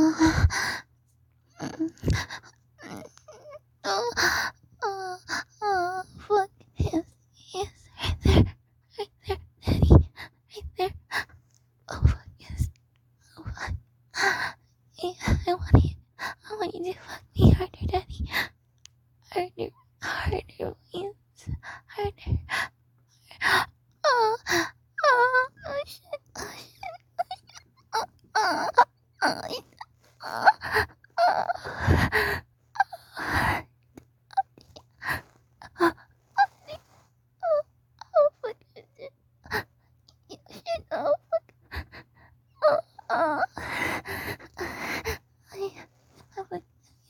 Fuck. Yes, yes, right there. Right there, Daddy. Right there. Oh, fuck, yes. Oh, fuck. Yeah, I want you. I want you to fuck me harder, Daddy. Harder. Harder, please. Harder. Oh, oh, shit. Oh, shit. Oh, oh, oh, oh. Oh, fuck. Shit. Oh, fuck. Oh, oh. Fuck.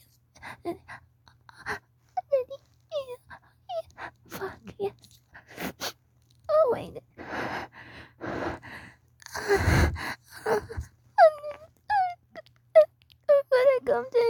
Fuck, yes. Oh, wait. I'm gonna come to